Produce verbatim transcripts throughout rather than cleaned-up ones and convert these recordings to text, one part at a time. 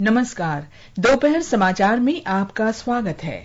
नमस्कार, दोपहर समाचार में आपका स्वागत है।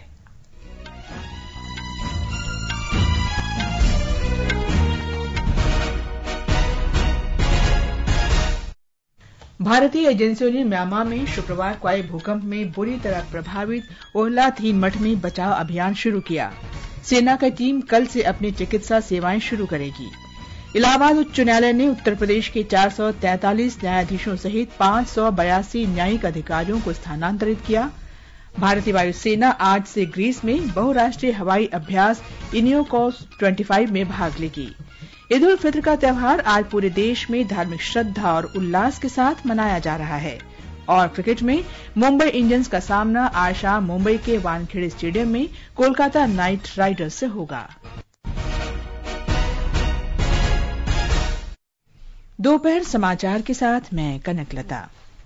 भारतीय एजेंसियों ने म्यांमार में शुक्रवार को आए भूकंप में बुरी तरह प्रभावित ओला तीन मठ में बचाव अभियान शुरू किया। सेना की टीम कल से अपनी चिकित्सा सेवाएं शुरू करेगी। इलाहाबाद उच्च न्यायालय ने उत्तर प्रदेश के चार सौ तैंतालीस न्यायाधीशों सहित पांच सौ बयासी न्यायिक अधिकारियों को स्थानांतरित किया। भारतीय वायुसेना आज से ग्रीस में बहुराष्ट्रीय हवाई अभ्यास इनियोकोस पच्चीस में भाग लेगी। ईद उल फित्र का त्यौहार आज पूरे देश में धार्मिक श्रद्धा और उल्लास के साथ मनाया जा रहा है। और क्रिकेट में मुंबई इंडियंस का सामना आज शाम मुंबई के वानखेड़े स्टेडियम में कोलकाता नाइट राइडर्स से होगा। दोपहर समाचार के साथ मैं कनकलता।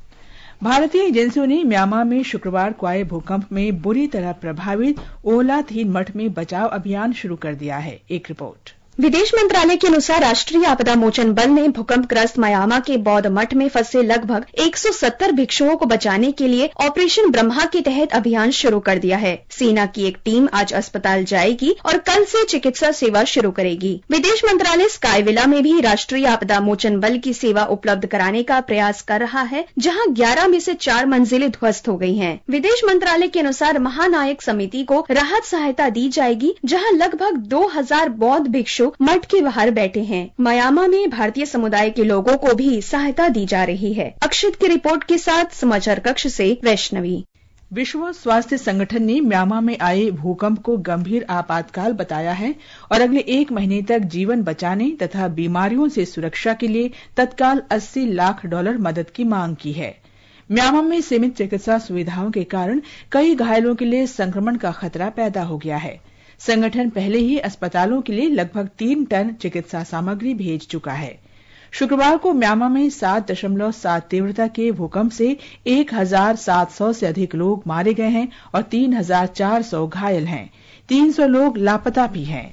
भारतीय एजेंसियों ने म्यांमार में शुक्रवार को आए भूकंप में बुरी तरह प्रभावित ओला तीन मठ में बचाव अभियान शुरू कर दिया है। एक रिपोर्ट। विदेश मंत्रालय के अनुसार राष्ट्रीय आपदा मोचन बल ने भूकंपग्रस्त म्यांमार के बौद्ध मठ में फंसे लगभग एक सौ सत्तर भिक्षुओं को बचाने के लिए ऑपरेशन ब्रह्मा के तहत अभियान शुरू कर दिया है। सेना की एक टीम आज अस्पताल जाएगी और कल से चिकित्सा सेवा शुरू करेगी। विदेश मंत्रालय स्काईविला में भी राष्ट्रीय आपदा मोचन बल की सेवा उपलब्ध कराने का प्रयास कर रहा है, जहाँ ग्यारह में से चार मंजिलें ध्वस्त हो गई हैं। विदेश मंत्रालय के अनुसार महानायक समिति को राहत सहायता दी जाएगी, जहाँ लगभग दो हजार बौद्ध भिक्षु मठ के बाहर बैठे हैं। म्यांमार में भारतीय समुदाय के लोगों को भी सहायता दी जा रही है। अक्षित की रिपोर्ट के साथ समाचार कक्ष से वैष्णवी। विश्व स्वास्थ्य संगठन ने म्यांमार में आए भूकंप को गंभीर आपातकाल बताया है और अगले एक महीने तक जीवन बचाने तथा बीमारियों से सुरक्षा के लिए तत्काल अस्सी लाख डॉलर मदद की मांग की है। म्यांमार में सीमित चिकित्सा सुविधाओं के कारण कई घायलों के लिए संक्रमण का खतरा पैदा हो गया है। संगठन पहले ही अस्पतालों के लिए लगभग तीन टन चिकित्सा सामग्री भेज चुका है। शुक्रवार को म्यांमार में सात दशमलव सात तीव्रता के भूकंप से एक हजार सात सौ से अधिक लोग मारे गए हैं और तीन हजार चार सौ घायल हैं। तीन सौ लोग लापता भी हैं।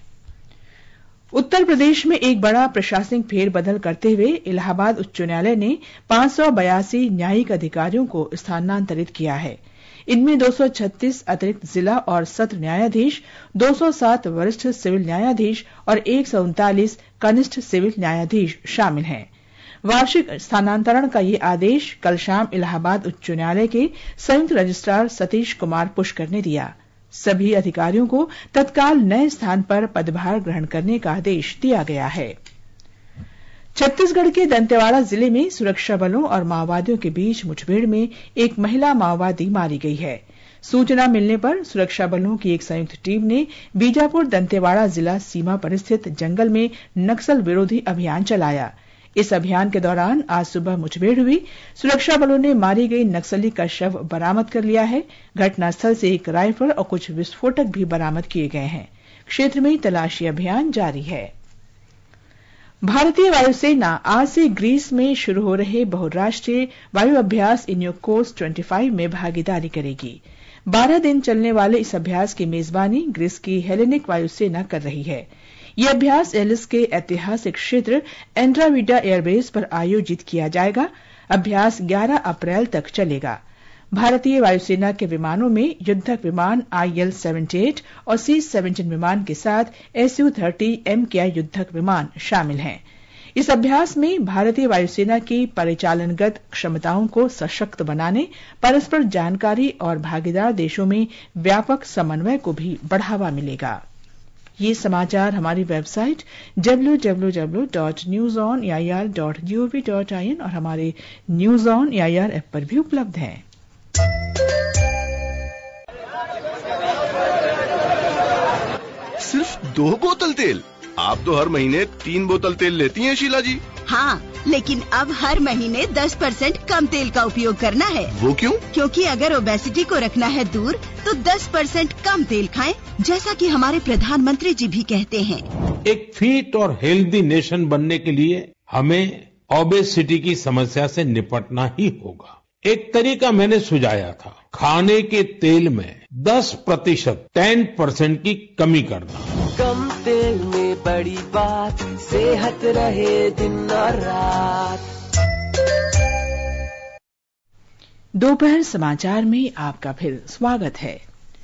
उत्तर प्रदेश में एक बड़ा प्रशासनिक फेरबदल करते हुए इलाहाबाद उच्च न्यायालय ने पांच सौ बयासी न्यायिक अधिकारियों को स्थानांतरित किया है। इनमें दो सौ छत्तीस अतिरिक्त जिला और सत्र न्यायाधीश, दो सौ सात वरिष्ठ सिविल न्यायाधीश और एक सौ उनतालीस कनिष्ठ सिविल न्यायाधीश शामिल हैं। वार्षिक स्थानांतरण का ये आदेश कल शाम इलाहाबाद उच्च न्यायालय के संयुक्त रजिस्ट्रार सतीश कुमार पुष्कर ने दिया। सभी अधिकारियों को तत्काल नए स्थान पर पदभार ग्रहण करने का आदेश दिया गया है। छत्तीसगढ़ के दंतेवाड़ा जिले में सुरक्षा बलों और माओवादियों के बीच मुठभेड़ में एक महिला माओवादी मारी गई है। सूचना मिलने पर सुरक्षा बलों की एक संयुक्त टीम ने बीजापुर दंतेवाड़ा जिला सीमा पर स्थित जंगल में नक्सल विरोधी अभियान चलाया। इस अभियान के दौरान आज सुबह मुठभेड़ हुई। सुरक्षा बलों ने मारी गई नक्सली का शव बरामद कर लिया है। घटनास्थल से एक राइफल और कुछ विस्फोटक भी बरामद किए गए हैं। क्षेत्र में तलाशी अभियान जारी है। भारतीय वायुसेना आज से ग्रीस में शुरू हो रहे बहुराष्ट्रीय वायु अभ्यास इनियोकोस पच्चीस में भागीदारी करेगी। बारह दिन चलने वाले इस अभ्यास की मेजबानी ग्रीस की हेलेनिक वायुसेना कर रही है। यह अभ्यास एलिस के ऐतिहासिक क्षेत्र एंड्राविडा एयरबेस पर आयोजित किया जाएगा। अभ्यास ग्यारह अप्रैल तक चलेगा। भारतीय वायुसेना के विमानों में युद्धक विमान आई एल अठहत्तर और सी सत्रह विमान के साथ एस यू तीस एम के आई युद्धक विमान शामिल हैं। इस अभ्यास में भारतीय वायुसेना की परिचालनगत क्षमताओं को सशक्त बनाने, परस्पर जानकारी और भागीदार देशों में व्यापक समन्वय को भी बढ़ावा मिलेगा। ये समाचार हमारी website W W W dot news on A I R dot G O V dot I N और हमारे news on A I R app पर भी उपलब्ध हैं। सिर्फ दो बोतल तेल? आप तो हर महीने तीन बोतल तेल लेती हैं शीला जी। हाँ, लेकिन अब हर महीने दस परसेंट कम तेल का उपयोग करना है। वो क्यों? क्योंकि अगर ओबेसिटी को रखना है दूर तो दस परसेंट कम तेल खाएं, जैसा कि हमारे प्रधानमंत्री जी भी कहते हैं। एक फिट और हेल्दी नेशन बनने के लिए हमें ओबेसिटी की समस्या से निपटना ही होगा। एक तरीका मैंने सुझाया था, खाने के तेल में दस प्रतिशत टेन परसेंट की कमी करना। कम तेल में बड़ी बात, सेहत रहे दिन और रात। दोपहर समाचार में आपका फिर स्वागत है।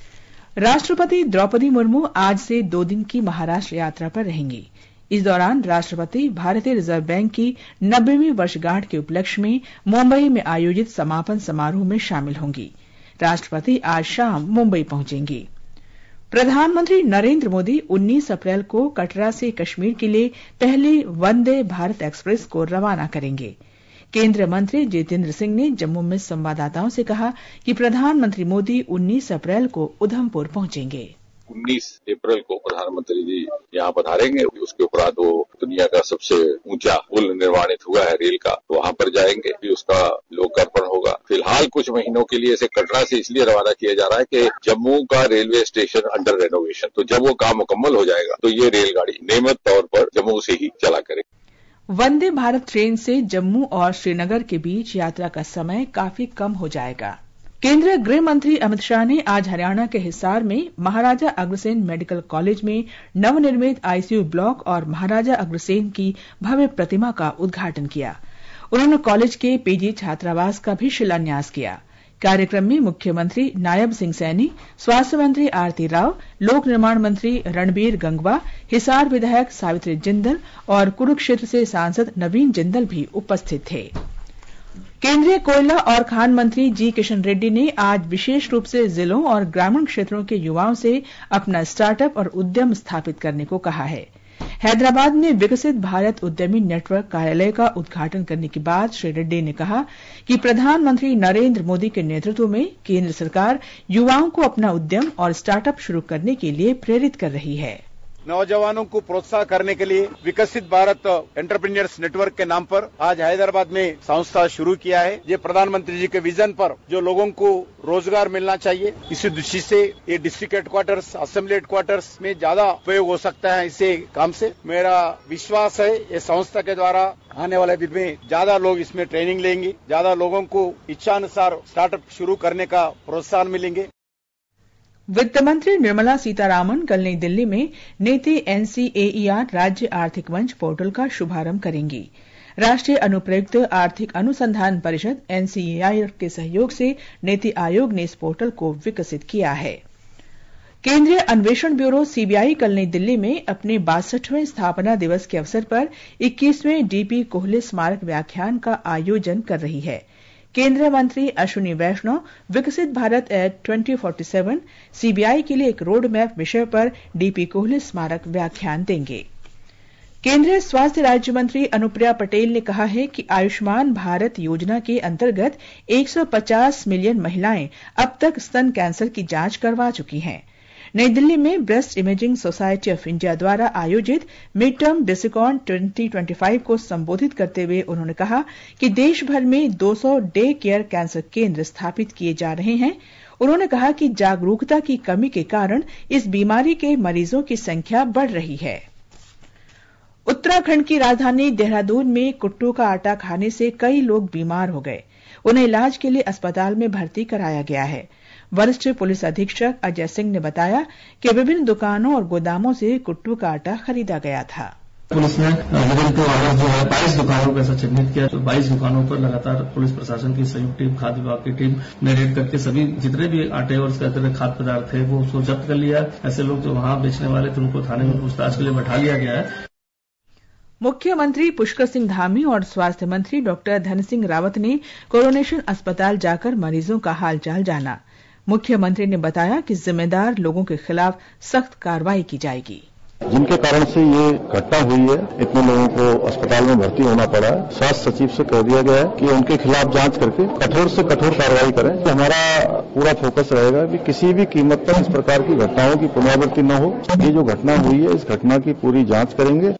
राष्ट्रपति द्रौपदी मुर्मू आज से दो दिन की महाराष्ट्र यात्रा पर रहेंगी। इस दौरान राष्ट्रपति भारतीय रिजर्व बैंक की नब्बेवीं वर्षगांठ के उपलक्ष्य में मुंबई में आयोजित समापन समारोह में शामिल होंगी। राष्ट्रपति आज शाम मुंबई पहुंचेंगी। प्रधानमंत्री नरेंद्र मोदी उन्नीस अप्रैल को कटरा से कश्मीर के लिए पहली वंदे भारत एक्सप्रेस को रवाना करेंगे। केंद्रीय मंत्री जितेंद्र सिंह ने जम्मू में संवाददाताओं से कहा कि प्रधानमंत्री मोदी उन्नीस अप्रैल को उधमपुर पहुंचेंगे। उन्नीस अप्रैल को प्रधानमंत्री जी यहाँ पधारेंगे। उसके उपरांत वो दुनिया का सबसे ऊंचा पुल निर्माणित हुआ है रेल का, तो वहां पर जाएंगे, फिर उसका लोकार्पण होगा। फिलहाल कुछ महीनों के लिए इसे कटरा से इसलिए रवाना किया जा रहा है कि जम्मू का रेलवे स्टेशन अंडर रेनोवेशन, तो जब वो काम मुकम्मल हो जाएगा तो ये रेलगाड़ी नियमित तौर पर जम्मू से ही चला करेगी। वंदे भारत ट्रेन से जम्मू और श्रीनगर के बीच यात्रा का समय काफी कम हो जाएगा। केंद्रीय गृह मंत्री अमित शाह ने आज हरियाणा के हिसार में महाराजा अग्रसेन मेडिकल कॉलेज में नवनिर्मित आईसीयू ब्लॉक और महाराजा अग्रसेन की भव्य प्रतिमा का उद्घाटन किया। उन्होंने कॉलेज के पीजी छात्रावास का भी शिलान्यास किया। कार्यक्रम में मुख्यमंत्री नायब सिंह सैनी, स्वास्थ्य मंत्री आरती राव, लोक निर्माण मंत्री रणबीर गंगवा, हिसार विधायक सावित्री जिंदल और कुरुक्षेत्र से सांसद नवीन जिंदल भी उपस्थित थे। केंद्रीय कोयला और खान मंत्री जी किशन रेड्डी ने आज विशेष रूप से जिलों और ग्रामीण क्षेत्रों के युवाओं से अपना स्टार्टअप और उद्यम स्थापित करने को कहा है। हैदराबाद में विकसित भारत उद्यमी नेटवर्क कार्यालय का उद्घाटन करने के बाद श्री रेड्डी ने कहा कि प्रधानमंत्री नरेंद्र मोदी के नेतृत्व में केंद्र सरकार युवाओं को अपना उद्यम और स्टार्टअप शुरू करने के लिए प्रेरित कर रही है। नौजवानों को प्रोत्साहन करने के लिए विकसित भारत एंटरप्रेन्योर्स नेटवर्क के नाम पर आज हैदराबाद में संस्था शुरू किया है। ये प्रधानमंत्री जी के विजन पर जो लोगों को रोजगार मिलना चाहिए, इसी दृष्टि से ये डिस्ट्रिक्ट हेडक्वार्टर्स, असेंबली हेडक्वार्टर्स में ज्यादा उपयोग हो सकता है। इसे काम से मेरा विश्वास है ये संस्था के द्वारा आने वाले दिन में ज्यादा लोग इसमें ट्रेनिंग लेंगे, ज्यादा लोगों को इच्छानुसार स्टार्टअप शुरू करने का प्रोत्साहन मिलेंगे। वित्त मंत्री निर्मला सीतारामन कल नई दिल्ली में नीति एनसीएईआर राज्य आर्थिक मंच पोर्टल का शुभारंभ करेंगी। राष्ट्रीय अनुप्रयुक्त आर्थिक अनुसंधान परिषद एनसीएईआर के सहयोग से नीति आयोग ने इस पोर्टल को विकसित किया है। केंद्रीय अन्वेषण ब्यूरो सीबीआई कल नई दिल्ली में अपने बासठवें स्थापना दिवस के अवसर पर इक्कीसवें डीपी कोहली स्मारक व्याख्यान का आयोजन कर रही है। केंद्रीय मंत्री अश्विनी वैष्णव विकसित भारत एट दो हज़ार सैंतालीस सीबीआई के लिए एक रोड मैप विषय पर डीपी कोहली स्मारक व्याख्यान देंगे। केंद्रीय स्वास्थ्य राज्य मंत्री अनुप्रिया पटेल ने कहा है कि आयुष्मान भारत योजना के अंतर्गत एक सौ पचास मिलियन महिलाएं अब तक स्तन कैंसर की जांच करवा चुकी हैं। नई दिल्ली में Breast Imaging Society of India द्वारा आयोजित मिड टर्म डिस्कॉन दो हज़ार पच्चीस को संबोधित करते हुए उन्होंने कहा कि देश भर में दो सौ डे केयर कैंसर केंद्र स्थापित किए जा रहे हैं। उन्होंने कहा कि जागरूकता की कमी के कारण इस बीमारी के मरीजों की संख्या बढ़ रही है। उत्तराखंड की राजधानी देहरादून में कुट्टू का आटा खाने से कई लोग बीमार हो गए। उन्हें इलाज के लिए अस्पताल में भर्ती कराया गया है। वरिष्ठ पुलिस अधीक्षक अजय सिंह ने बताया कि विभिन्न दुकानों और गोदामों से कुट्टू का आटा खरीदा गया था। पुलिस ने विभिन्न जो है बाईस दुकानों को ऐसा चिन्हित किया, तो बाईस दुकानों पर लगातार पुलिस प्रशासन की संयुक्त टीम, खाद्य विभाग की टीम ने रेड करके सभी जितने भी आटे और इसके तरह खाद्य पदार्थ थे वो उसको जब्त कर लिया। ऐसे लोग जो वहां बेचने वाले थे उनको थाने में पूछताछ के लिए बैठा लिया गया है। मुख्यमंत्री पुष्कर सिंह धामी और स्वास्थ्य मंत्री डॉक्टर धन सिंह रावत ने कोरोनेशन अस्पताल जाकर मरीजों का हालचाल जाना। मुख्यमंत्री ने बताया कि जिम्मेदार लोगों के खिलाफ सख्त कार्रवाई की जाएगी। जिनके कारण से ये घटना हुई है, इतने लोगों को अस्पताल में भर्ती होना पड़ा है, स्वास्थ्य सचिव से कह दिया गया है कि उनके खिलाफ जांच करके कठोर से कठोर कार्रवाई करें। हमारा पूरा फोकस रहेगा कि किसी भी कीमत पर इस प्रकार की घटनाओं की पुनरावृत्ति न हो। ये जो घटना हुई है, इस घटना की पूरी जांच करेंगे।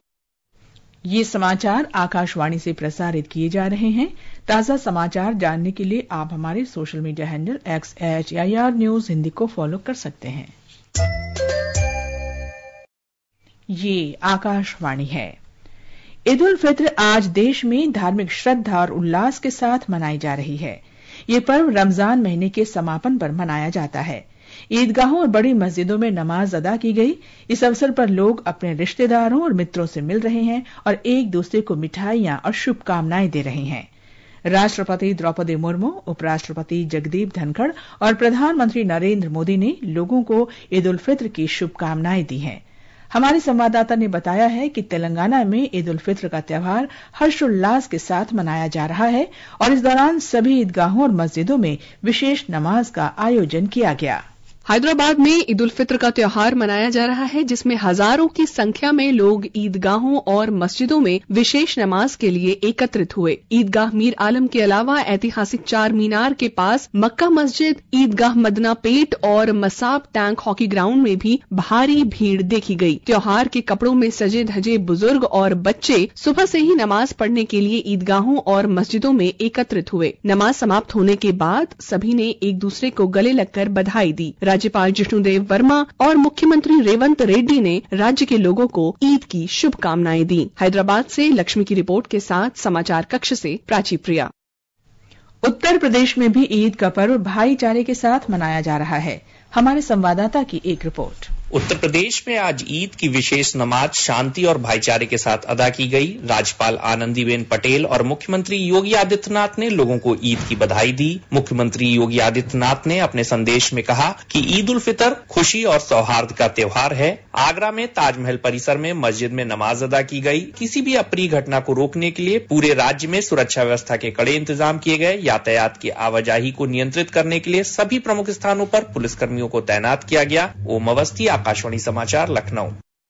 ये समाचार आकाशवाणी से प्रसारित किए जा रहे हैं। ताजा समाचार जानने के लिए आप हमारे social media handle X H I R news Hindi को फॉलो कर सकते हैं। ये आकाशवाणी है। ईद उल फित्र आज देश में धार्मिक श्रद्धा और उल्लास के साथ मनाई जा रही है। ये पर्व रमजान महीने के समापन पर मनाया जाता है। ईदगाहों और बड़ी मस्जिदों में नमाज अदा की गई। इस अवसर पर लोग अपने रिश्तेदारों और मित्रों से मिल रहे हैं और एक दूसरे को मिठाइयां और शुभकामनाएं दे रहे हैं। राष्ट्रपति द्रौपदी मुर्मू, उपराष्ट्रपति जगदीप धनखड़ और प्रधानमंत्री नरेंद्र मोदी ने लोगों को ईद उल फित्र की शुभकामनाएं दी हैं। हमारे संवाददाता ने बताया है कि तेलंगाना में ईद उल फित्र का त्यौहार हर्षोल्लास के साथ मनाया जा रहा है और इस दौरान सभी ईदगाहों और मस्जिदों में विशेष नमाज का आयोजन किया गया। हैदराबाद में ईद उल फित्र का त्योहार मनाया जा रहा है, जिसमें हजारों की संख्या में लोग ईदगाहों और मस्जिदों में विशेष नमाज के लिए एकत्रित हुए। ईदगाह मीर आलम के अलावा ऐतिहासिक चार मीनार के पास मक्का मस्जिद, ईदगाह मदना पेट और मसाब टैंक हॉकी ग्राउंड में भी भारी भीड़ देखी गई। त्योहार के कपड़ों में सजे धजे बुजुर्ग और बच्चे सुबह से ही नमाज पढ़ने के लिए ईदगाहों और मस्जिदों में एकत्रित हुए। नमाज समाप्त होने के बाद सभी ने एक दूसरे को गले लगकर बधाई दी। राज्यपाल जिष्णुदेव वर्मा और मुख्यमंत्री रेवंत रेड्डी ने राज्य के लोगों को ईद की शुभकामनाएं दी। हैदराबाद से लक्ष्मी की रिपोर्ट के साथ समाचार कक्ष से प्राची प्रिया। उत्तर प्रदेश में भी ईद का पर्व भाईचारे के साथ मनाया जा रहा है। हमारे संवाददाता की एक रिपोर्ट। उत्तर प्रदेश में आज ईद की विशेष नमाज शांति और भाईचारे के साथ अदा की गई। राज्यपाल आनंदीबेन पटेल और मुख्यमंत्री योगी आदित्यनाथ ने लोगों को ईद की बधाई दी। मुख्यमंत्री योगी आदित्यनाथ ने अपने संदेश में कहा कि ईद उल फितर खुशी और सौहार्द का त्योहार है। आगरा में ताजमहल परिसर में मस्जिद में नमाज अदा की गई। किसी भी अप्रिय घटना को रोकने के लिए पूरे राज्य में सुरक्षा व्यवस्था के कड़े इंतजाम किए गए। यातायात की आवाजाही को नियंत्रित करने के लिए सभी प्रमुख स्थानों पर पुलिसकर्मियों को तैनात किया गया। ओम अवस्थी, आकाशवाणी समाचार, लखनऊ।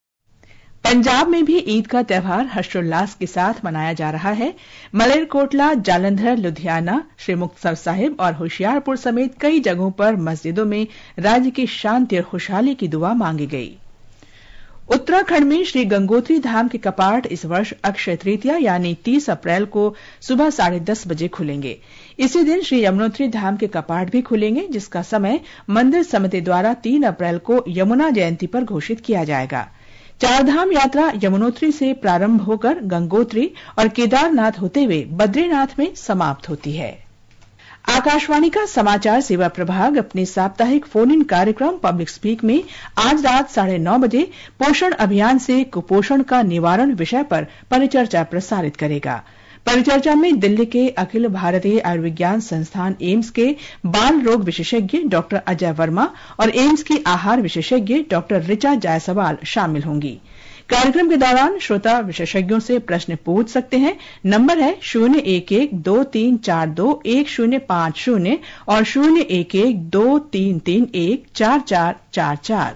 पंजाब में भी ईद का त्यौहार हर्षोल्लास के साथ मनाया जा रहा है। मलेरकोटला, जालंधर, लुधियाना, श्री मुक्तसर साहिब और होशियारपुर समेत कई जगहों पर मस्जिदों में राज्य की शांति और खुशहाली की दुआ मांगी गई। उत्तराखंड में श्री गंगोत्री धाम के कपाट इस वर्ष अक्षय तृतीया यानी तीस अप्रैल को सुबह साढ़े दस बजे खुलेंगे। इसी दिन श्री यमुनोत्री धाम के कपाट भी खुलेंगे, जिसका समय मंदिर समिति द्वारा तीन अप्रैल को यमुना जयंती पर घोषित किया जाएगा। चारधाम यात्रा यमुनोत्री से प्रारंभ होकर गंगोत्री और केदारनाथ होते हुए बद्रीनाथ में समाप्त होती है। आकाशवाणी का समाचार सेवा प्रभाग अपने साप्ताहिक फोन इन कार्यक्रम पब्लिक स्पीक में आज रात साढ़े नौ बजे पोषण अभियान से कुपोषण का निवारण विषय पर परिचर्चा प्रसारित करेगा। परिचर्चा में दिल्ली के अखिल भारतीय आयुर्विज्ञान संस्थान एम्स के बाल रोग विशेषज्ञ डॉक्टर अजय वर्मा और एम्स की आहार विशेषज्ञ डॉक्टर ऋचा जायसवाल शामिल होंगी। कार्यक्रम के दौरान श्रोता विशेषज्ञों से प्रश्न पूछ सकते हैं। नंबर है शून्य एक एक दो तीन चार दो एक शून्य पांच शून्य और शून्य एक एक दो तीन तीन एक चार चार चार चार।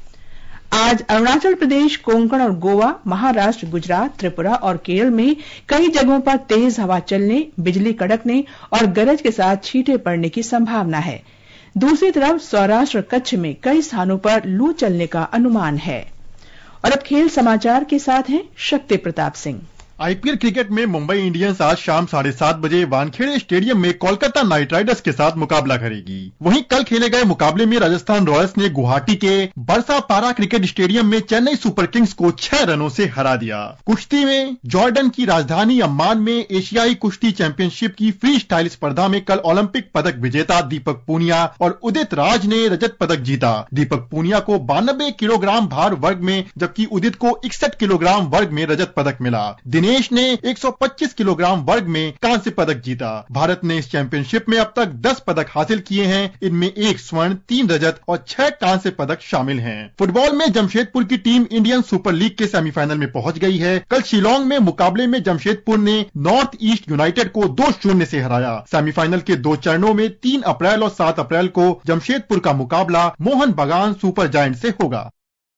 आज अरुणाचल प्रदेश, कोंकण और गोवा, महाराष्ट्र, गुजरात, त्रिपुरा और केरल में कई जगहों पर तेज हवा चलने, बिजली कड़कने और गरज के साथ छींटे पड़ने की संभावना है। दूसरी तरफ सौराष्ट्र और कच्छ में कई स्थानों पर लू चलने का अनुमान है। और अब खेल समाचार के साथ हैं शक्ति प्रताप सिंह। आईपीएल क्रिकेट में मुंबई इंडियंस आज शाम साढ़े सात बजे वानखेड़े स्टेडियम में कोलकाता नाइट राइडर्स के साथ मुकाबला करेगी। वहीं कल खेले गए मुकाबले में राजस्थान रॉयल्स ने गुवाहाटी के बरसा पारा क्रिकेट स्टेडियम में चेन्नई सुपर किंग्स को छह रनों से हरा दिया। कुश्ती में जॉर्डन की राजधानी अम्मान में एशियाई कुश्ती चैंपियनशिप की फ्री स्टाइल स्पर्धा में कल ओलंपिक पदक विजेता दीपक पूनिया और उदित राज ने रजत पदक जीता। दीपक पूनिया को बानबे किलोग्राम भार वर्ग में जबकि उदित को इकसठ किलोग्राम वर्ग में रजत पदक मिला। दिनेश ने एक सौ पच्चीस किलोग्राम वर्ग में कांस्य पदक जीता। भारत ने इस चैंपियनशिप में अब तक दस पदक हासिल किए हैं। इनमें एक स्वर्ण, तीन रजत और छह कांस्य पदक शामिल हैं। फुटबॉल में जमशेदपुर की टीम इंडियन सुपर लीग के सेमीफाइनल में पहुंच गई है। कल शिलोंग में मुकाबले में जमशेदपुर ने नॉर्थ ईस्ट यूनाइटेड को दो शून्य से हराया। सेमीफाइनल के दो चरणों में तीन अप्रैल और सात अप्रैल को जमशेदपुर का मुकाबला मोहन बगान सुपर जायंट से होगा।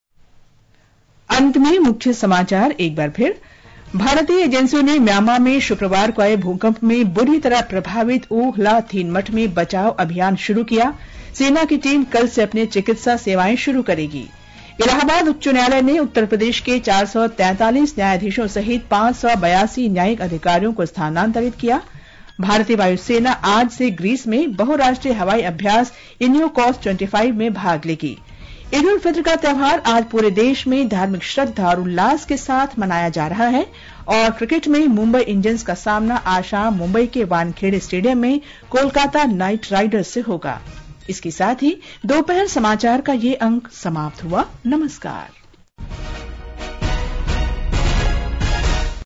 अंत में मुख्य समाचार एक बार फिर। भारतीय एजेंसियों ने म्यांमार में शुक्रवार को आए भूकंप में बुरी तरह प्रभावित ऊ ला थीन मठ में बचाव अभियान शुरू किया। सेना की टीम कल से अपने चिकित्सा सेवाएं शुरू करेगी। इलाहाबाद उच्च न्यायालय ने उत्तर प्रदेश के चार सौ तैंतालीस न्यायाधीशों सहित पांच सौ बयासी न्यायिक अधिकारियों को स्थानांतरित किया। भारतीय वायुसेना आज से ग्रीस में बहुराष्ट्रीय हवाई अभ्यास इनियोकॉस पच्चीस में भाग लेगी। ईद उल फित्र का त्यौहार आज पूरे देश में धार्मिक श्रद्धा और उल्लास के साथ मनाया जा रहा है। और क्रिकेट में मुंबई इंडियंस का सामना आज शाम मुंबई के वानखेड़े स्टेडियम में कोलकाता नाइट राइडर्स से होगा। इसके साथ ही दोपहर समाचार का ये अंक समाप्त हुआ। नमस्कार।